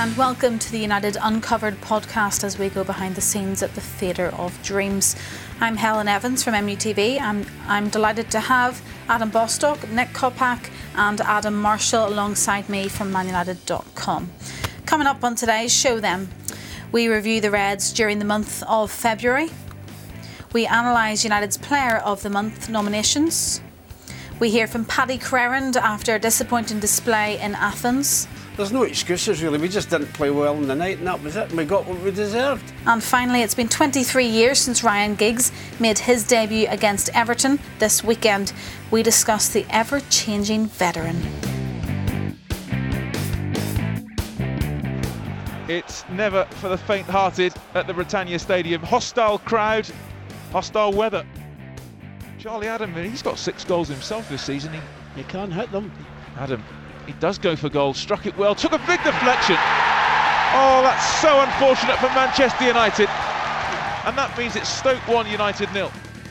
and welcome to the United Uncovered podcast as we go behind the scenes at the Theatre of Dreams. I'm Helen Evans from MUTV. I'm delighted to have Adam Bostock, Nick Kopak and Adam Marshall alongside me from manunited.com. Coming up on today's show then, we review the Reds during the month of February. We analyse United's Player of the Month nominations. We hear from Paddy Crerand after a disappointing display in Athens. There's no excuses really, we just didn't play well in the night and that was it, and we got what we deserved. And finally, it's been 23 years since Ryan Giggs made his debut against Everton this weekend. We discuss the ever-changing veteran. It's never for the faint-hearted at the Britannia Stadium. Hostile crowd, hostile weather. Charlie Adam, he's got 6 goals himself this season. You can't hit them. Adam, he does go for goal, struck it well, took a big deflection. Oh, that's so unfortunate for Manchester United. And that means it's Stoke 1, United 0.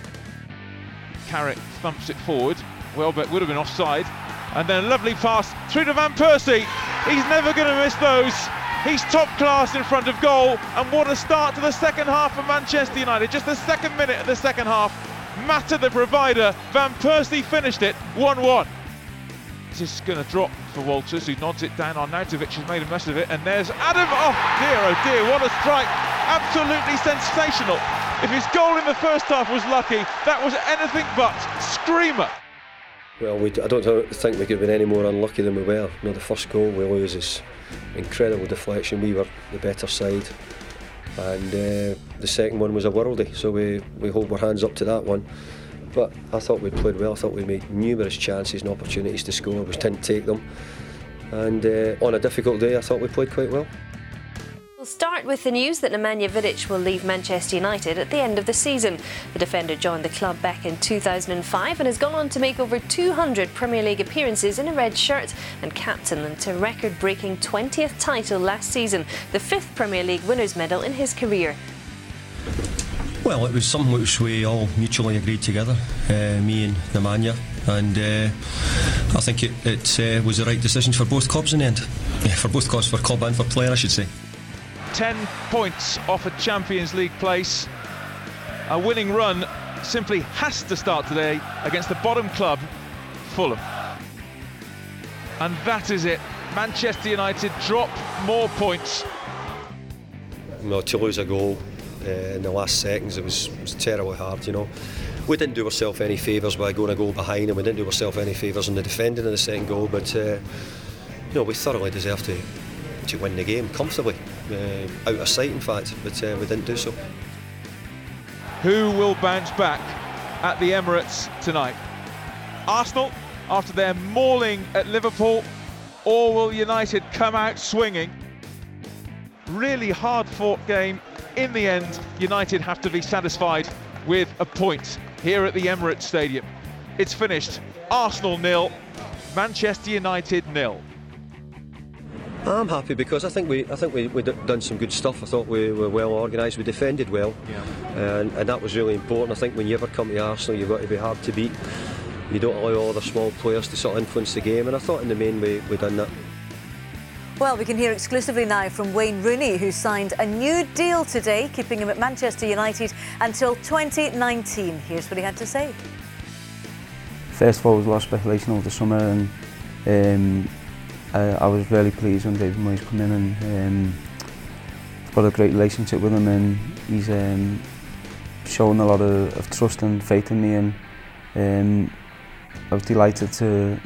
Carrick thumps it forward. Welbeck would have been offside. And then a lovely pass through to Van Persie. He's never going to miss those. He's top class in front of goal. And what a start to the second half for Manchester United. Just the second minute of the second half. Mata the provider. Van Persie finished it 1-1. This is going to drop for Walters, who nods it down. Arnautovic has made a mess of it, and there's Adam. Oh dear, what a strike. Absolutely sensational. If his goal in the first half was lucky, that was anything but screamer. Well, I don't think we could have been any more unlucky than we were. The first goal we lose is incredible deflection. We were the better side, and the second one was a worldie, so we hold our hands up to that one. But I thought we played well. I thought we made numerous chances and opportunities to score. We didn't take them. And on a difficult day, I thought we played quite well. We'll start with the news that Nemanja Vidic will leave Manchester United at the end of the season. The defender joined the club back in 2005 and has gone on to make over 200 Premier League appearances in a red shirt and captain them to a record-breaking 20th title last season, the 5th Premier League winners' medal in his career. Well, it was something which we all mutually agreed together, me and Nemanja, and I think it was the right decision for both clubs in the end. Yeah, for both clubs, for club and for player, I should say. 10 points off a Champions League place. A winning run simply has to start today against the bottom club, Fulham. And that is it. Manchester United drop more points. To lose a goal in the last seconds, it was terribly hard, We didn't do ourselves any favours by going a goal behind, and we didn't do ourselves any favours in the defending of the second goal, but we thoroughly deserved to win the game comfortably, out of sight in fact, but we didn't do so. Who will bounce back at the Emirates tonight? Arsenal, after their mauling at Liverpool, or will United come out swinging? Really hard-fought game. In the end, United have to be satisfied with a point here at the Emirates Stadium. It's finished. Arsenal 0, Manchester United 0. I'm happy because I think we done some good stuff. I thought we were well organised. We defended well, and that was really important. I think when you ever come to Arsenal, you've got to be hard to beat. You don't allow other small players to sort of influence the game, and I thought in the main we done that. Well, we can hear exclusively now from Wayne Rooney, who signed a new deal today, keeping him at Manchester United until 2019. Here's what he had to say. First of all, it was a lot of speculation over the summer, and I was really pleased when David Moyes come in, and I've got a great relationship with him, and he's shown a lot of trust and faith in me, and I was delighted to,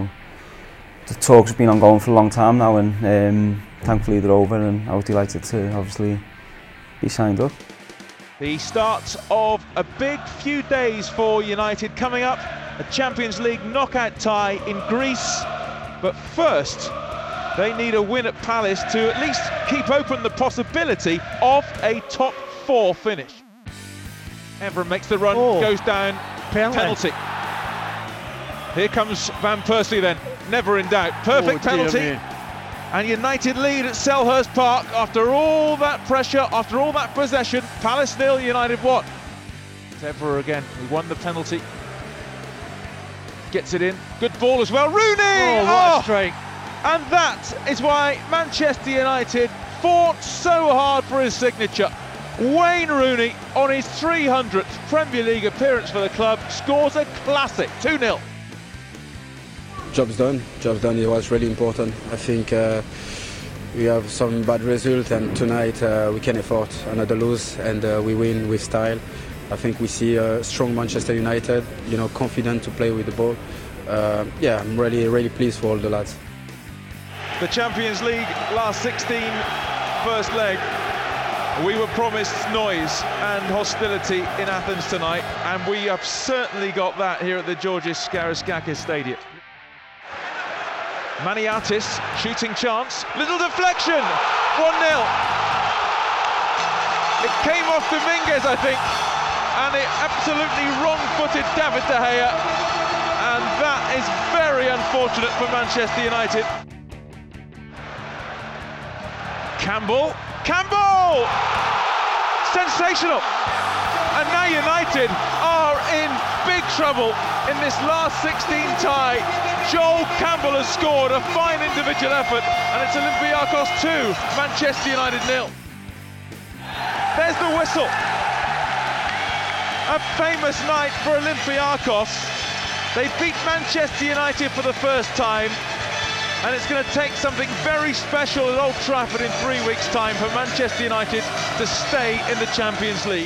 the talks have been ongoing for a long time now, and thankfully they're over, and I was delighted to obviously be signed up. The start of a big few days for United coming up, a Champions League knockout tie in Greece, but first they need a win at Palace to at least keep open the possibility of a top 4 finish. Evra makes the run, goes down, penalty. Here comes Van Persie then. Never in doubt. Perfect penalty. And United lead at Selhurst Park after all that pressure, after all that possession. Palace 0, United 1. Evra again. He won the penalty. Gets it in. Good ball as well. Rooney! What a strike. And that is why Manchester United fought so hard for his signature. Wayne Rooney, on his 300th Premier League appearance for the club, scores a classic 2-0. Job's done. It was really important. I think we have some bad results, and tonight we can afford another lose, and we win with style. I think we see a strong Manchester United, confident to play with the ball. I'm really pleased for all the lads. The Champions League last 16 first leg. We were promised noise and hostility in Athens tonight, and we have certainly got that here at the Georgios Skaraskakis Stadium. Maniatis, shooting chance, little deflection, 1-0. It came off Dominguez, I think, and it absolutely wrong-footed David De Gea, and that is very unfortunate for Manchester United. Campbell! Sensational! And now United are in big trouble in this last 16 tie. Joel Campbell has scored a fine individual effort, and it's Olympiacos 2, Manchester United 0. There's the whistle. A famous night for Olympiacos. They beat Manchester United for the first time, and it's going to take something very special at Old Trafford in 3 weeks' time for Manchester United to stay in the Champions League.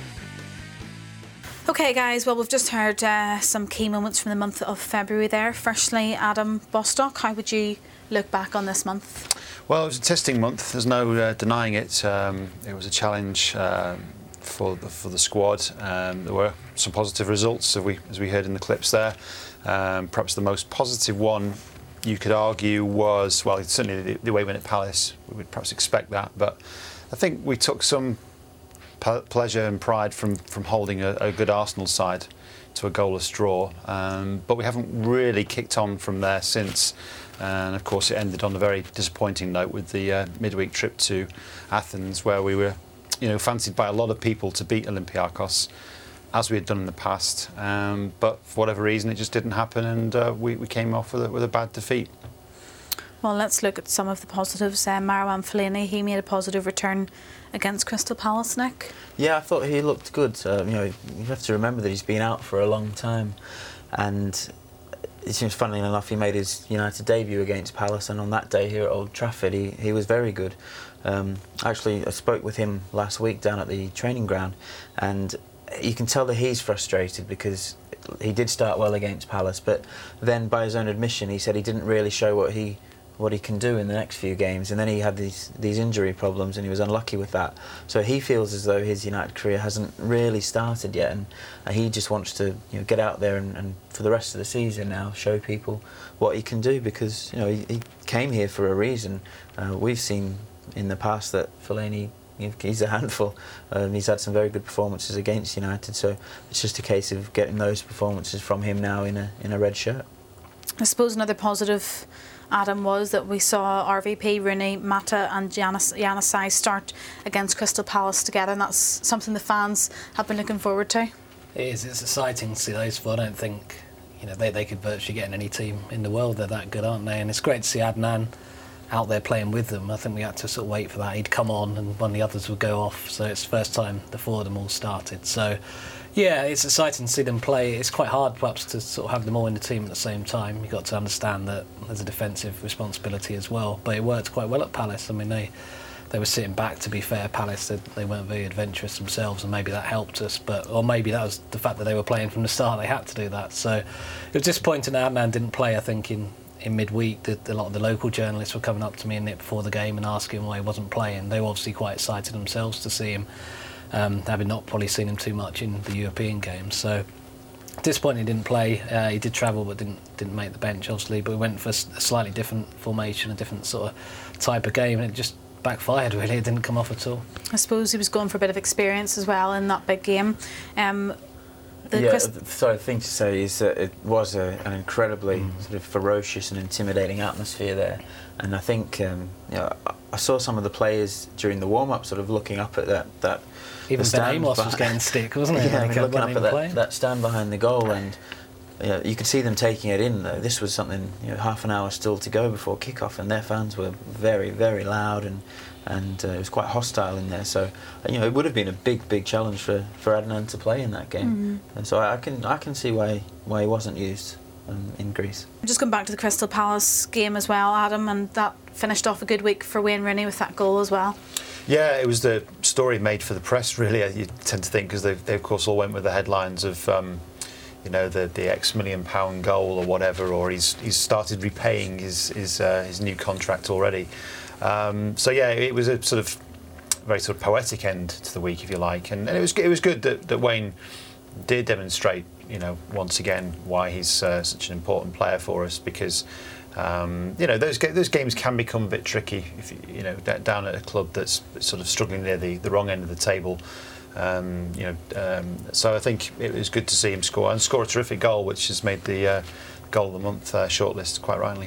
OK guys, well, we've just heard some key moments from the month of February there. Firstly, Adam Bostock, how would you look back on this month? Well, it was a testing month, there's no denying it. It was a challenge for the squad. There were some positive results, as we heard in the clips there. Perhaps the most positive one, you could argue, was, well, certainly the away win at Palace. We would perhaps expect that, but I think we took some pleasure and pride from holding a good Arsenal side to a goalless draw, but we haven't really kicked on from there since, and of course it ended on a very disappointing note with the midweek trip to Athens, where we were fancied by a lot of people to beat Olympiacos, as we had done in the past, but for whatever reason it just didn't happen, and we came off with a bad defeat. Well, let's look at some of the positives. Marouane Fellaini, he made a positive return against Crystal Palace, Nick. Yeah, I thought he looked good. You have to remember that he's been out for a long time, and it seems, funnily enough, he made his United debut against Palace, and on that day here at Old Trafford he was very good. Actually, I spoke with him last week down at the training ground, and you can tell that he's frustrated because he did start well against Palace, but then by his own admission he said he didn't really show what he can do in the next few games, and then he had these injury problems and he was unlucky with that. So he feels as though his United career hasn't really started yet, and he just wants to get out there and for the rest of the season now show people what he can do, because he came here for a reason. We've seen in the past that Fellaini, he's a handful. He's had some very good performances against United, so it's just a case of getting those performances from him now in a red shirt. I suppose another positive, Adam, was that we saw RVP, Rooney, Mata and Januzaj start against Crystal Palace together, and that's something the fans have been looking forward to. It is. It's exciting to see those four. I don't think they could virtually get in any team in the world. They're that good, aren't they? And it's great to see Adnan out there playing with them. I think we had to sort of wait for that. He'd come on and one of the others would go off, so it's the first time the four of them all started. So yeah, it's exciting to see them play. It's quite hard perhaps to sort of have them all in the team at the same time. You've got to understand that there's a defensive responsibility as well, but it worked quite well at Palace. I mean, they were sitting back, to be fair. Palace, they weren't very adventurous themselves, and maybe that helped us, or maybe that was the fact that they were playing from the start. They had to do that. So it was disappointing that Adnan didn't play. I think in midweek, a lot of the local journalists were coming up to me in it before the game and asking why he wasn't playing. They were obviously quite excited themselves to see him, having not probably seen him too much in the European games. So disappointing he didn't play. He did travel but didn't make the bench, obviously, but we went for a slightly different formation, a different sort of type of game, and it just backfired, really. It didn't come off at all. I suppose he was going for a bit of experience as well in that big game. The thing to say is that it was an incredibly sort of ferocious and intimidating atmosphere there, and I think I saw some of the players during the warm-up sort of looking up at that even Ben Amos was getting stick, wasn't he? Yeah, looking up at that stand behind the goal, and you could see them taking it in, though. This was something, half an hour still to go before kick-off, and their fans were very, very loud, and it was quite hostile in there. So, it would have been a big challenge for Adnan to play in that game. And so I can see why he wasn't used in Greece. Just going back to the Crystal Palace game as well, Adam, and that finished off a good week for Wayne Rooney with that goal as well. Yeah, it was the story made for the press, really. You tend to think, because they of course all went with the headlines of the X £1 million goal or whatever, or he's started repaying his new contract already. So yeah, it was a sort of very sort of poetic end to the week, if you like, and it was good that Wayne did demonstrate, once again, why he's such an important player for us, because those games can become a bit tricky if down at a club that's sort of struggling near the wrong end of the table. So I think it was good to see him score a terrific goal, which has made the goal of the month shortlist quite rightly.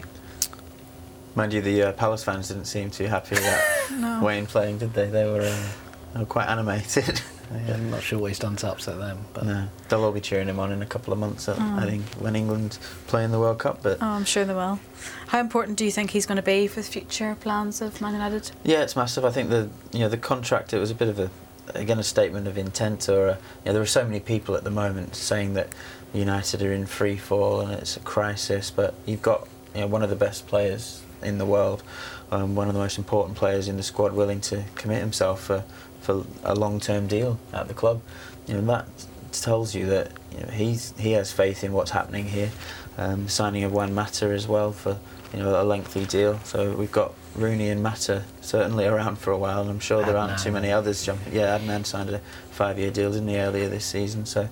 Mind you, the Palace fans didn't seem too happy about Wayne playing, did they? They were quite animated. I'm not sure what he's done to upset them. But no, they'll all be cheering him on in a couple of months, I think, when England play in the World Cup. But I'm sure they will. How important do you think he's going to be for the future plans of Man United? Yeah, it's massive. I think the contract, it was a bit of a statement of intent, or there are so many people at the moment saying that United are in free fall and it's a crisis, but you've got one of the best players in the world, one of the most important players in the squad, willing to commit himself for a long-term deal at the club. That tells you that he has faith in what's happening here. Signing of Juan Mata as well for a lengthy deal. So we've got Rooney and Mata certainly around for a while, and I'm sure there aren't too many others jumping. Yeah, Adnan signed a 5-year deal, didn't he, earlier this season? So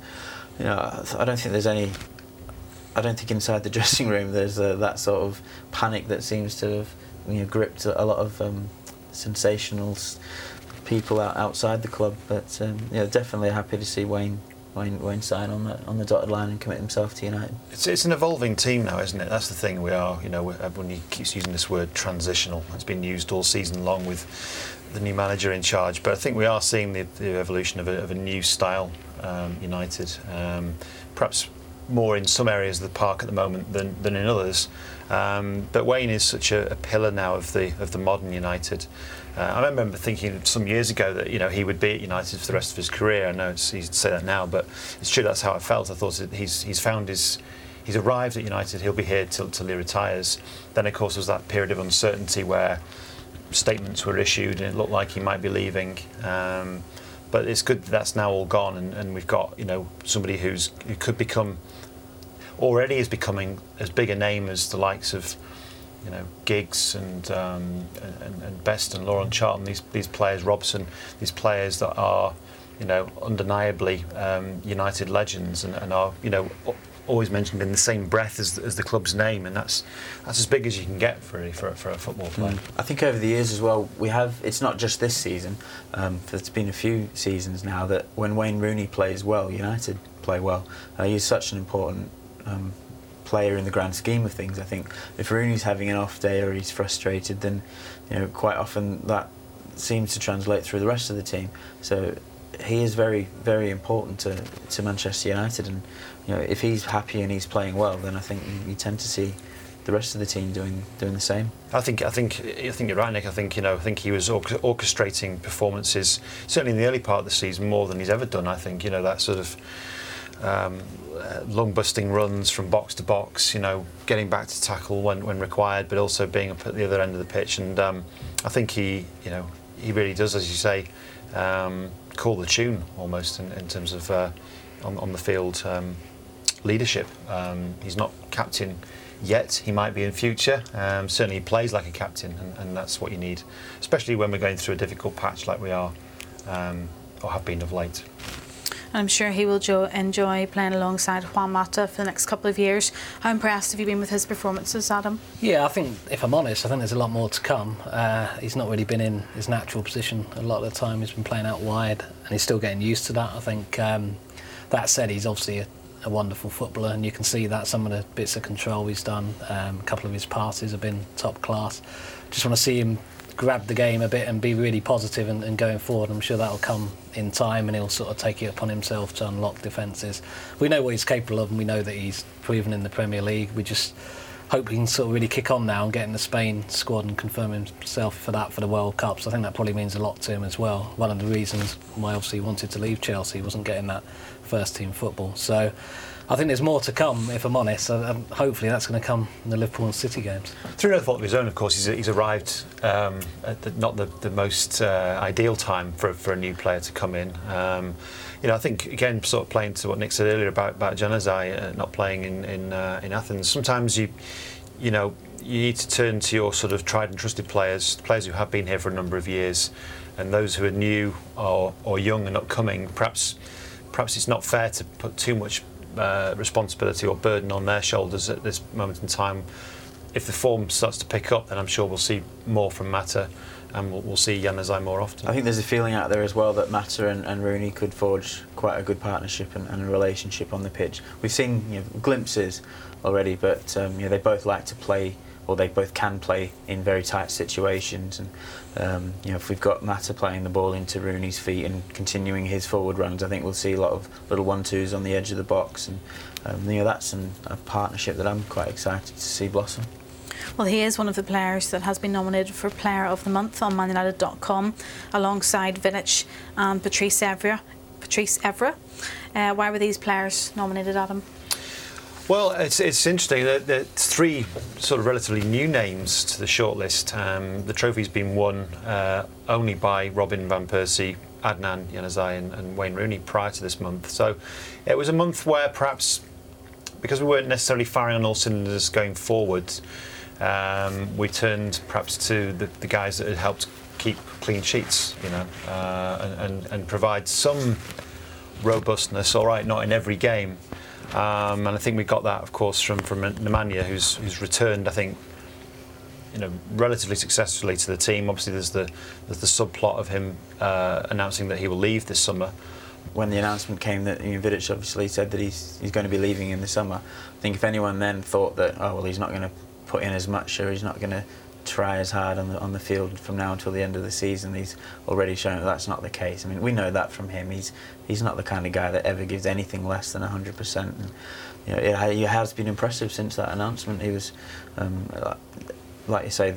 I don't think there's any. I don't think inside the dressing room there's that sort of panic that seems to have gripped a lot of sensational people outside the club. But definitely happy to see Wayne sign on the dotted line and commit himself to United. It's an evolving team now, isn't it? That's the thing. We are, everyone keeps using this word transitional. It's been used all season long with the new manager in charge. But I think we are seeing the evolution of a new style United. Perhaps more in some areas of the park at the moment than in others. But Wayne is such a pillar now of the modern United. I remember thinking some years ago that he would be at United for the rest of his career. I know it's easy to say that now, but it's true. That's how I felt. I thought that he's arrived at United. He'll be here till he retires. Then, of course, there was that period of uncertainty where statements were issued and it looked like he might be leaving. But it's good that's now all gone, and we've got somebody who could become, already is becoming as big a name as the likes of Giggs and Best and Laurent Charlton, these players, Robson, these players that are undeniably United legends and are always mentioned in the same breath as the club's name, and that's as big as you can get for a football player. I think over the years as well, it's not just this season, there's been a few seasons now that when Wayne Rooney plays well, United play well. He's such an important player in the grand scheme of things. I think if Rooney's having an off day or he's frustrated, then quite often that seems to translate through the rest of the team. So he is very, very important to Manchester United, and if he's happy and he's playing well, then I think you tend to see the rest of the team doing the same. I think you're right, Nick. I think he was orchestrating performances certainly in the early part of the season more than he's ever done. I think that sort of long busting runs from box to box, getting back to tackle when required, but also being up at the other end of the pitch. And I think he really does, as you say, call the tune almost in terms of on the field leadership. He's not captain yet. He might be in future. Certainly he plays like a captain, and that's what you need, especially when we're going through a difficult patch like we are or have been of late. I'm sure he will enjoy playing alongside Juan Mata for the next couple of years. How impressed have you been with his performances, Adam? Yeah, I think, if I'm honest, I think there's a lot more to come. He's not really been in his natural position a lot of the time. He's been playing out wide, and he's still getting used to that. I think, that said, he's obviously a wonderful footballer, and you can see that some of the bits of control he's done. A couple of his passes have been top class. Just want to see him grab the game a bit and be really positive and going forward. I'm sure that'll come in time, and he'll sort of take it upon himself to unlock defences. We know what he's capable of, and we know that he's proven in the Premier League. We just hope he can sort of really kick on now and get in the Spain squad and confirm himself for the World Cup. So I think that probably means a lot to him as well. One of the reasons why obviously he wanted to leave Chelsea, wasn't getting that first team football. So I think there's more to come, if I'm honest. Hopefully that's going to come in the Liverpool and City games. Through no fault of his own, of course, he's arrived at not the most ideal time for a new player to come in. I think, again, sort of playing to what Nick said earlier about Januzaj not playing in Athens. Sometimes you need to turn to your sort of tried and trusted players who have been here for a number of years, and those who are new or young and upcoming. Perhaps it's not fair to put too much responsibility or burden on their shoulders at this moment in time. If the form starts to pick up, then I'm sure we'll see more from Mata, and we'll see Januzaj more often. I think there's a feeling out there as well that Mata and Rooney could forge quite a good partnership and a relationship on the pitch. We've seen glimpses already, but they both like to play, or they both can play in very tight situations. And if we've got Mata playing the ball into Rooney's feet and continuing his forward runs, I think we'll see a lot of little 1-2s on the edge of the box, and that's a partnership that I'm quite excited to see blossom. Well, he is one of the players that has been nominated for Player of the Month on ManUnited.com, alongside Vidic and Patrice Evra. Why were these players nominated, Adam? Well, it's interesting that three sort of relatively new names to the shortlist. The trophy's been won only by Robin van Persie, Adnan Januzaj and Wayne Rooney prior to this month. So it was a month where perhaps, because we weren't necessarily firing on all cylinders going forward, we turned perhaps to the guys that had helped keep clean sheets, and provide some robustness. All right, not in every game. And I think we got that, of course, from Nemanja, who's returned, I think, relatively successfully to the team. Obviously, there's the subplot of him announcing that he will leave this summer. When the announcement came that Vidic obviously said that he's going to be leaving in the summer, I think if anyone then thought that he's not going to put in as much, or he's not going to try as hard on the field from now until the end of the season, he's already shown that that's not the case. I mean, we know that from him. He's not the kind of guy that ever gives anything less than 100%. And it has been impressive since that announcement. He was, like you say,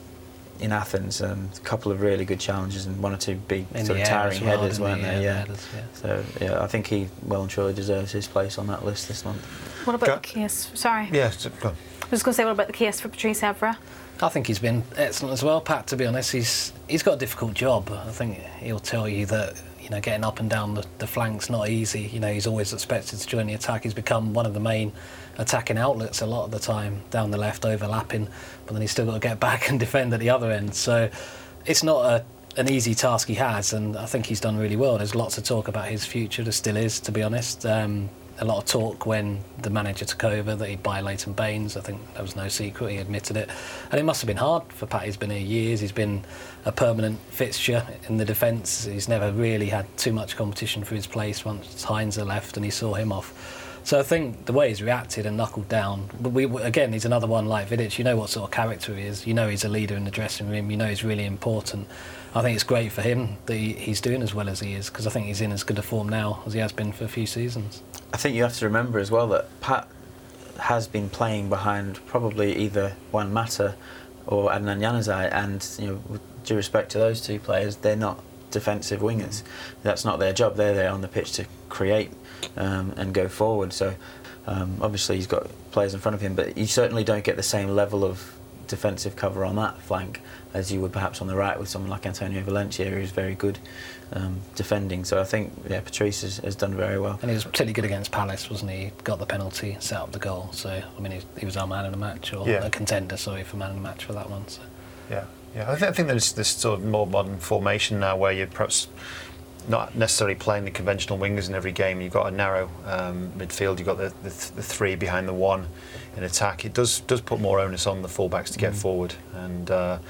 in Athens, a couple of really good challenges and one or two big sort of towering headers, weren't there? Yeah. So I think he well and truly deserves his place on that list this month. What about the case? Sorry. Yeah, go on. I was going to say, what about the case for Patrice Evra? I think he's been excellent as well, Pat. To be honest, he's got a difficult job. I think he'll tell you that getting up and down the flank's not easy. He's always expected to join the attack. He's become one of the main attacking outlets a lot of the time, down the left, overlapping, but then he's still got to get back and defend at the other end. So it's not an easy task he has, and I think he's done really well. There's lots of talk about his future. There still is, to be honest. A lot of talk when the manager took over that he'd buy Leighton Baines. I think that was no secret, he admitted it. And it must have been hard for Pat. He's been here years, he's been a permanent fixture in the defence. He's never really had too much competition for his place once Heinz left and he saw him off. So I think the way he's reacted and knuckled down, again, he's another one like Vidic. You know what sort of character he is. He's a leader in the dressing room. He's really important. I think it's great for him that he's doing as well as he is, because I think he's in as good a form now as he has been for a few seasons. I think you have to remember as well that Pat has been playing behind probably either Juan Mata or Adnan Januzaj, and with due respect to those two players, they're not defensive wingers. That's not their job. They're there on the pitch to create and go forward. So obviously he's got players in front of him, but you certainly don't get the same level of defensive cover on that flank as you would perhaps on the right with someone like Antonio Valencia, who's very good defending. So I think Patrice has done very well. And he was particularly good against Palace, wasn't he? Got the penalty, set up the goal. So I mean, he was our man of the match, or a contender, for man of the match for that one. So. Yeah. I think there's this sort of more modern formation now where you're perhaps not necessarily playing the conventional wingers in every game. You've got a narrow midfield. You've got the three behind the one in attack. It does put more onus on the fullbacks to get forward, and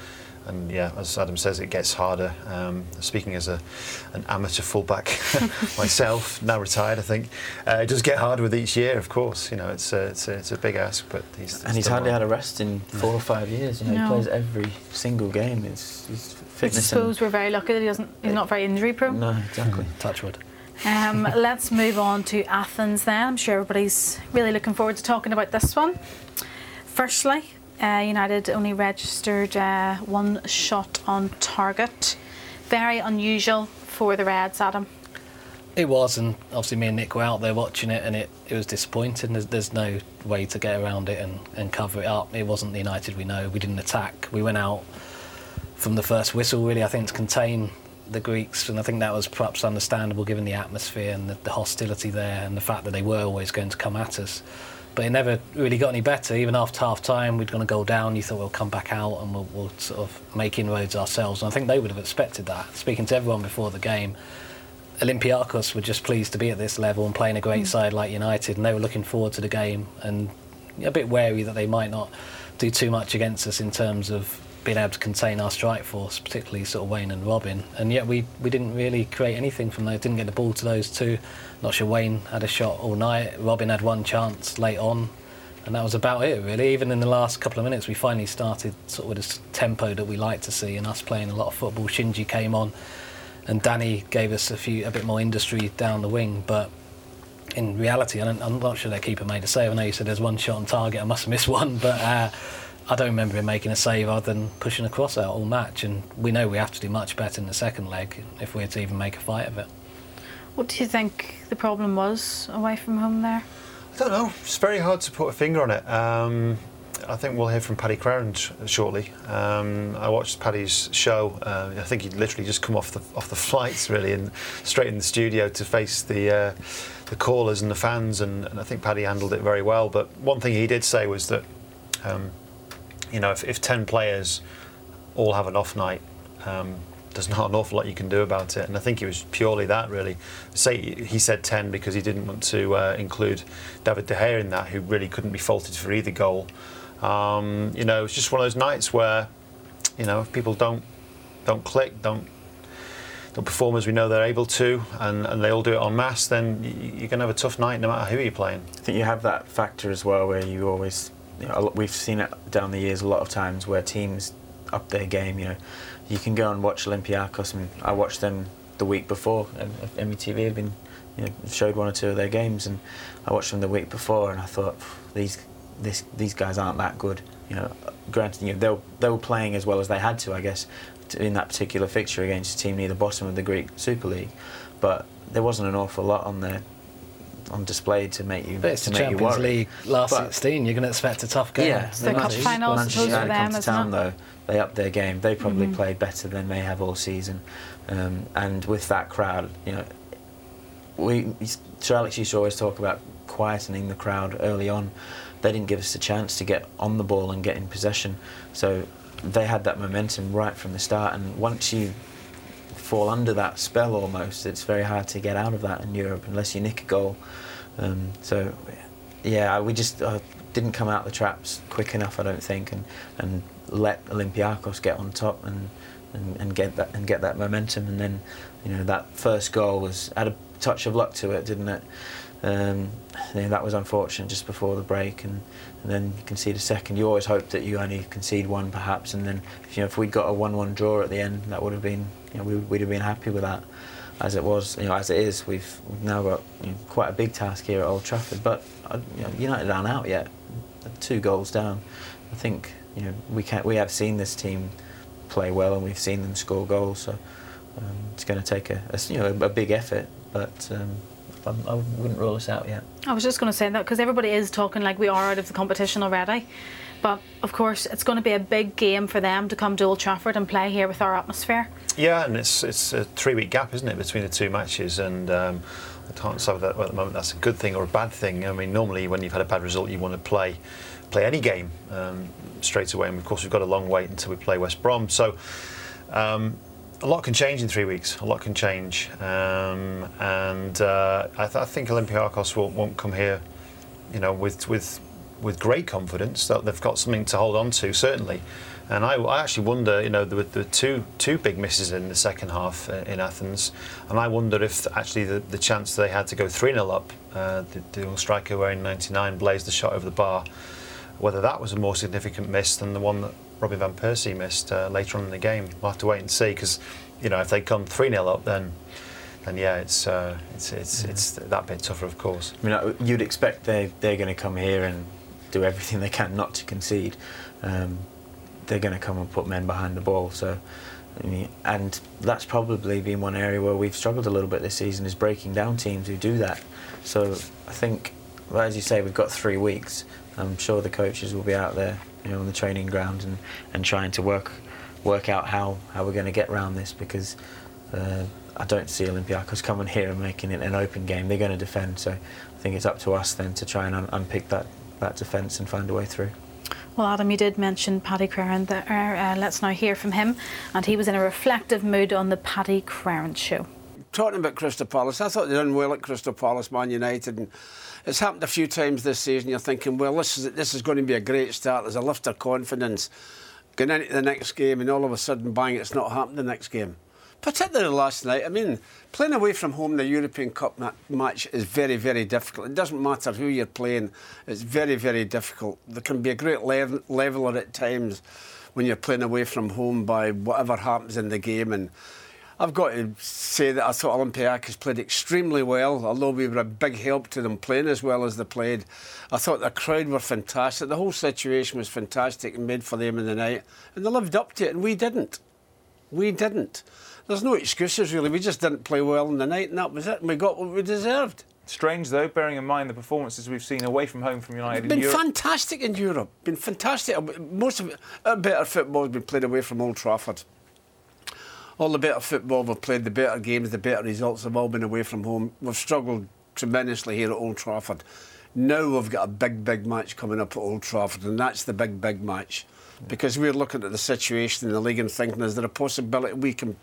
and yeah, as Adam says, it gets harder. Speaking as an amateur fullback myself, now retired, I think, it does get harder with each year. Of course, you know, it's a big ask, but he's hardly had a rest in 4 or 5 years. You know, he plays every single game. His fitness. I suppose we're very lucky that he's not very injury prone. No, exactly. Touch wood. Let's move on to Athens then. I'm sure everybody's really looking forward to talking about this one. Firstly, United only registered 1 shot on target. Very unusual for the Reds, Adam. It was, and obviously me and Nick were out there watching it, and it was disappointing. There's no way to get around it and cover it up. It wasn't the United we know. We didn't attack. We went out from the first whistle, really, I think, to contain the Greeks, and I think that was perhaps understandable given the atmosphere and the hostility there and the fact that they were always going to come at us. But it never really got any better. Even after half-time, we'd gone a goal down. You thought we'll come back out and we'll sort of make inroads ourselves. And I think they would have expected that. Speaking to everyone before the game, Olympiacos were just pleased to be at this level and playing a great side like United, and they were looking forward to the game and a bit wary that they might not do too much against us in terms of being able to contain our strike force, particularly sort of Wayne and Robin. And yet we didn't really create anything from those, didn't get the ball to those two. Not sure Wayne had a shot all night. Robin had one chance late on, and that was about it, really. Even in the last couple of minutes, we finally started sort of with a tempo that we like to see and us playing a lot of football. Shinji came on, and Danny gave us a bit more industry down the wing, but in reality, I'm not sure their keeper made a save. I know you said there's 1 shot on target, I must have missed one, but I don't remember him making a save other than pushing a cross out all match, and we know we have to do much better in the second leg if we're to even make a fight of it. What do you think the problem was away from home there? I don't know. It's very hard to put a finger on it. I think we'll hear from Paddy Crowne shortly. I watched Paddy's show. I think he'd literally just come off the flights, really, and straight in the studio to face the callers and the fans, and I think Paddy handled it very well. But one thing he did say was that, you know, if 10 players all have an off night, there's not an awful lot you can do about it. And I think it was purely that, really. He said 10 because he didn't want to include David De Gea in that, who really couldn't be faulted for either goal. You know, it's just one of those nights where, you know, if people don't click, don't perform as we know they're able to, and they all do it en masse, then you're going to have a tough night no matter who you're playing. I think you have that factor as well where you always, you know, we've seen it down the years a lot of times where teams up their game. You know, you can go and watch Olympiacos, and I watched them the week before. MUTV had been, you know, showed 1 or 2 of their games, and I watched them the week before, and I thought these guys aren't that good. You know, granted, you know, they were playing as well as they had to, I guess, in that particular fixture against a team near the bottom of the Greek Super League, but there wasn't an awful lot on display to make you. But it's to the make Champions you worry. League last 16. You're going to expect a tough game. Yeah, it's the cup final, I suppose, for them, isn't it? Though they upped their game. They probably played better than they have all season, and with that crowd, you know, Sir Alex used to always talk about quietening the crowd early on. They didn't give us a chance to get on the ball and get in possession, so they had that momentum right from the start, and once you fall under that spell almost, it's very hard to get out of that in Europe unless you nick a goal. So yeah, we just didn't come out the traps quick enough, I don't think, and let Olympiacos get on top and get that momentum. And then, you know, that first goal had a touch of luck to it, didn't it? You know, that was unfortunate just before the break, and then you concede a second. You always hope that you only concede one, perhaps, and then if we'd got a 1-1 draw at the end, that would have been, you know, we'd have been happy with that. As it was, you know, as it is, we've now got, you know, quite a big task here at Old Trafford. But you know, United aren't out yet. 2 goals down. I think, you know, we have seen this team play well, and we've seen them score goals. So it's going to take a big effort, but. I wouldn't rule us out yet. I was just going to say that because everybody is talking like we are out of the competition already, but of course it's going to be a big game for them to come to Old Trafford and play here with our atmosphere. Yeah, and it's a 3-week gap, isn't it, between the 2 matches, and I can't say that at the moment that's a good thing or a bad thing. I mean, normally when you've had a bad result, you want to play any game straight away, and of course we've got a long wait until we play West Brom. So. A lot can change in 3 weeks. A lot can change, and I think Olympiacos won't come here, you know, with with great confidence that they've got something to hold on to, certainly. And I actually wonder, there were two big misses in the second half in Athens, and I wonder if actually the chance they had to go 3-0 up, the striker wearing 99 blazed the shot over the bar, whether that was a more significant miss than the one that Robin van Persie missed later on in the game. We'll have to wait and see, because if they'd gone 3-0 up, then yeah, it's that bit tougher, of course. I mean, you'd expect they're going to come here and do everything they can not to concede. They're going to come and put men behind the ball. So, and that's probably been one area where we've struggled a little bit this season, is breaking down teams who do that. So I think, well, as you say, we've got 3 weeks. I'm sure the coaches will be out there, on the training ground and trying to work out how we're going to get around this, because I don't see Olympiacos coming here and making it an open game. They're going to defend, so I think it's up to us then to try and unpick that defence and find a way through. Well, Adam, you did mention Paddy Crerand there. Let's now hear from him, and he was in a reflective mood on the Paddy Crerand show. Talking about Crystal Palace, I thought they done well at Crystal Palace, Man United, and it's happened a few times this season. You're thinking, well, this is going to be a great start. There's a lift of confidence going into the next game, and all of a sudden, bang, it's not happened the next game. Particularly last night. I mean, playing away from home in the European Cup match is very, very difficult. It doesn't matter who you're playing. It's very, very difficult. There can be a great leveller at times when you're playing away from home by whatever happens in the game. And I've got to say that I thought Olympiacos played extremely well, although we were a big help to them playing as well as they played. I thought the crowd were fantastic. The whole situation was fantastic and made for them in the night. And they lived up to it, and we didn't. We didn't. There's no excuses, really. We just didn't play well in the night, and that was it. And we got what we deserved. Strange, though, bearing in mind the performances we've seen away from home from United in Europe. It's been fantastic in Europe. Been fantastic. Most of our better football has been played away from Old Trafford. All the better football we've played, the better games, the better results have all been away from home. We've struggled tremendously here at Old Trafford. Now we've got a big, big match coming up at Old Trafford, and that's the big, big match. Because we're looking at the situation in the league and thinking, is there a possibility we can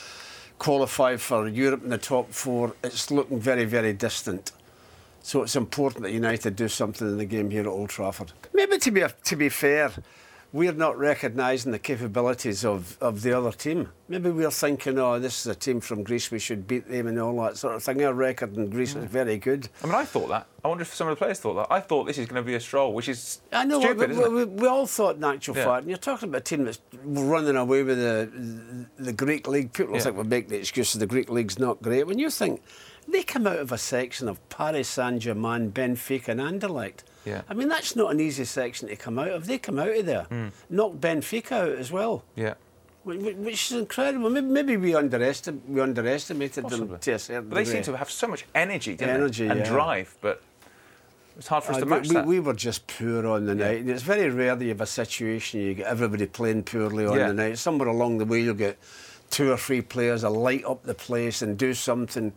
qualify for Europe in the top 4? It's looking very, very distant. So it's important that United do something in the game here at Old Trafford. Maybe to be fair, we're not recognising the capabilities of the other team. Maybe we're thinking, oh, this is a team from Greece, we should beat them and all that sort of thing. Our record in Greece is very good. I mean, I thought that. I wonder if some of the players thought that. I thought this is going to be a stroll, which is stupid, isn't it? We all thought in actual fact. And you're talking about a team that's running away with the Greek league. People think we make the excuses the Greek league's not great. When you think they come out of a section of Paris Saint-Germain, Benfica and Anderlecht. Yeah. I mean, that's not an easy section to come out of. They come out of there, knocked Benfica out as well. Yeah. Which is incredible. Maybe we underestimated them to a certain degree. They seem to have so much energy, don't they? And drive, but it's hard for us to match that. We were just poor on the night. And it's very rare that you have a situation you get everybody playing poorly on the night. Somewhere along the way you'll get 2 or 3 players that light up the place and do something.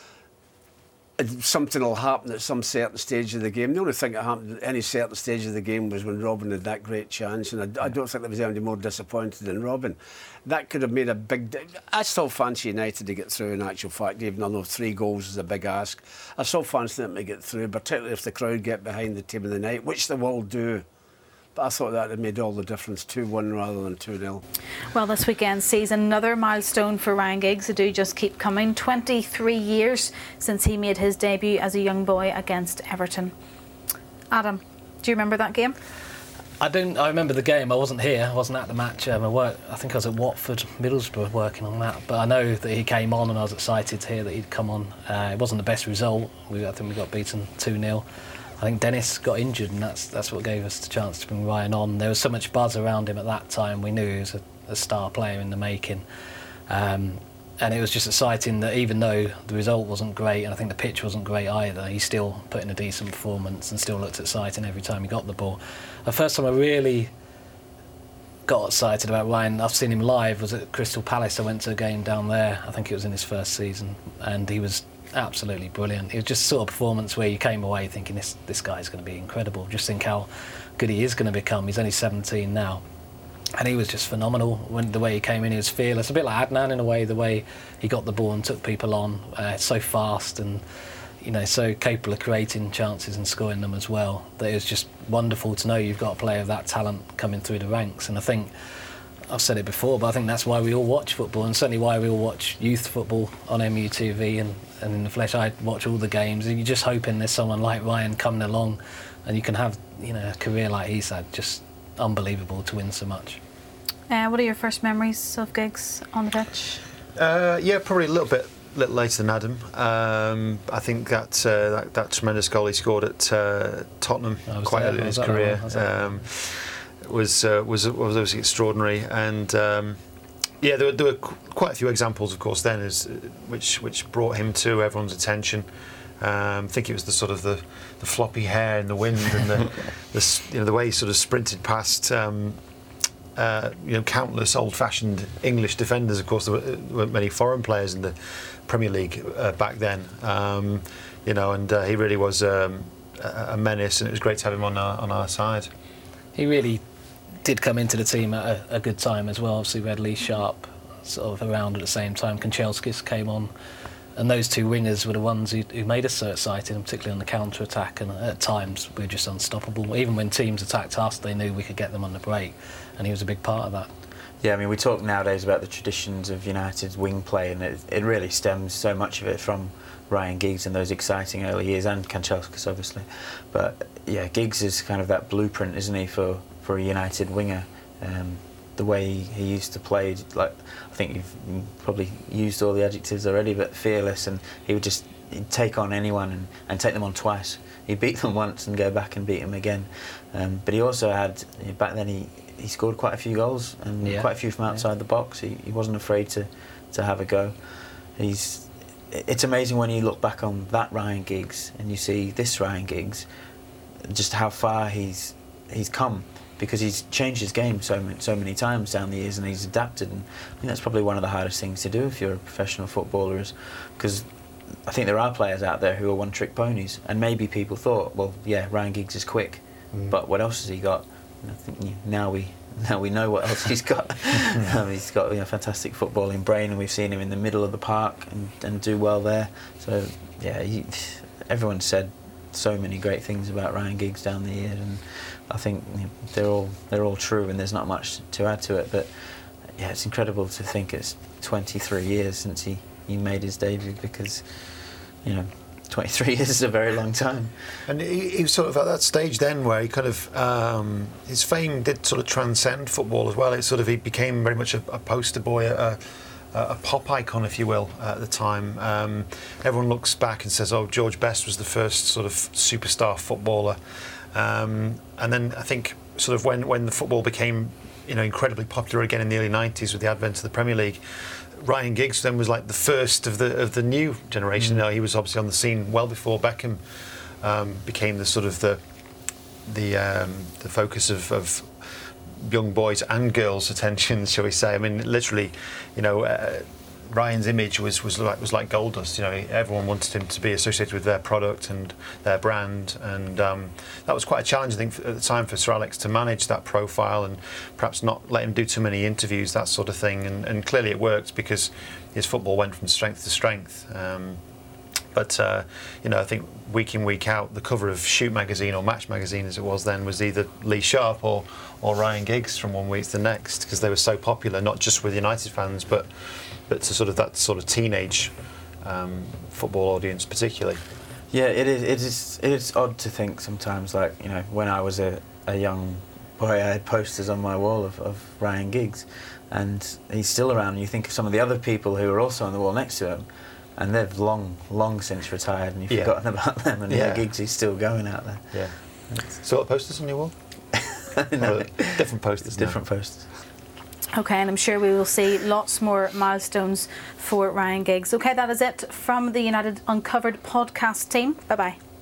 Something will happen at some certain stage of the game. The only thing that happened at any certain stage of the game was when Robin had that great chance, and I don't think there was anybody more disappointed than Robin. That could have made a big... I still fancy United to get through in actual fact, even though 3 goals is a big ask. I still fancy them to get through, particularly if the crowd get behind the team of the night, which they will do. But I thought that had made all the difference, 2-1 rather than 2-0. Well, this weekend sees another milestone for Ryan Giggs. They do just keep coming. 23 years since he made his debut as a young boy against Everton. Adam, do you remember that game? I remember the game. I wasn't here. I wasn't at the match. I think I was at Watford, Middlesbrough, working on that. But I know that he came on, and I was excited to hear that he'd come on. It wasn't the best result. I think we got beaten 2-0. I think Dennis got injured, and that's what gave us the chance to bring Ryan on. There was so much buzz around him at that time. We knew he was a star player in the making. And it was just exciting that even though the result wasn't great, and I think the pitch wasn't great either, he still put in a decent performance and still looked exciting every time he got the ball. The first time I really got excited about Ryan, I've seen him live, was at Crystal Palace. I went to a game down there. I think it was in his first season, and he was absolutely brilliant. It was just sort of performance where you came away thinking this guy's going to be incredible. Just think how good he is going to become. He's only 17 now, and he was just phenomenal. The way he came in, he was fearless, a bit like Adnan in a way. The way he got the ball and took people on, so fast, and so capable of creating chances and scoring them as well, that it was just wonderful to know you've got a player of that talent coming through the ranks. And I think, I've said it before, but I think that's why we all watch football, and certainly why we all watch youth football on MUTV and in the flesh. I watch all the games, and you're just hoping there's someone like Ryan coming along and you can have a career like he's had. Just unbelievable to win so much. What are your first memories of Giggs on the pitch? Yeah, probably a little later than Adam. I think that tremendous goal he scored at Tottenham quite early in his career was obviously extraordinary. And there were quite a few examples, of course, then which brought him to everyone's attention. I think it was the sort of the floppy hair in the wind and the way he sort of sprinted past. Countless old-fashioned English defenders. Of course, there weren't many foreign players in the Premier League back then. And he really was a menace, and it was great to have him on our side. He really did come into the team at a good time as well. Obviously, we had Lee Sharp sort of around at the same time. Kanchelskis came on, and those two wingers were the ones who made us so exciting, particularly on the counter-attack. And at times, we were just unstoppable. Even when teams attacked us, they knew we could get them on the break, and he was a big part of that. Yeah, I mean, we talk nowadays about the traditions of United's wing play, and it really stems so much of it from Ryan Giggs in those exciting early years, and Kanchelskis, obviously. But yeah, Giggs is kind of that blueprint, isn't he, for a United winger? The way he used to play, like, I think you've probably used all the adjectives already, but fearless, and he'd take on anyone and take them on twice. He'd beat them once and go back and beat them again. But he also had, back then he scored quite a few goals, and quite a few from outside the box. He wasn't afraid to have a go. It's amazing when you look back on that Ryan Giggs and you see this Ryan Giggs, just how far he's come, because he's changed his game so many times down the years, and he's adapted. And I think that's probably one of the hardest things to do if you're a professional footballer, is because I think there are players out there who are one-trick ponies, and maybe people thought, well, yeah, Ryan Giggs is quick, but what else has he got? And I think now we know what else he's got. He's got a fantastic footballing brain, and we've seen him in the middle of the park and do well there. So yeah, everyone said so many great things about Ryan Giggs down the years, and I think they're all true, and there's not much to add to it. But yeah, it's incredible to think it's 23 years since he made his debut, because 23 years is a very long time. And he was sort of at that stage then where he kind of his fame did sort of transcend football as well. He became very much a poster boy, a pop icon, if you will, at the time. Everyone looks back and says, oh, George Best was the first sort of superstar footballer. And then I think sort of when the football became incredibly popular again in the early 90s with the advent of the Premier League, Ryan Giggs then was like the first of the new generation. He was obviously on the scene well before Beckham became the sort of the focus of young boys and girls' attention, shall we say? I mean, literally, Ryan's image was like gold dust. Everyone wanted him to be associated with their product and their brand, and that was quite a challenge, I think, at the time for Sir Alex to manage that profile and perhaps not let him do too many interviews, that sort of thing. And clearly it worked, because his football went from strength to strength. But I think week in, week out, the cover of Shoot magazine, or Match magazine as it was then, was either Lee Sharp or Ryan Giggs from one week to the next, because they were so popular, not just with United fans, but to sort of that sort of teenage football audience particularly. Yeah, it is odd to think sometimes, like, when I was a young boy, I had posters on my wall of Ryan Giggs, and he's still around, and you think of some of the other people who are also on the wall next to him, and they've long since retired, and you've forgotten about them, and Giggs is still going out there. Yeah. So what posters on your wall? No. Different posters. Different posters. Okay, and I'm sure we will see lots more milestones for Ryan Giggs. Okay, that is it from the United Uncovered podcast team. Bye-bye.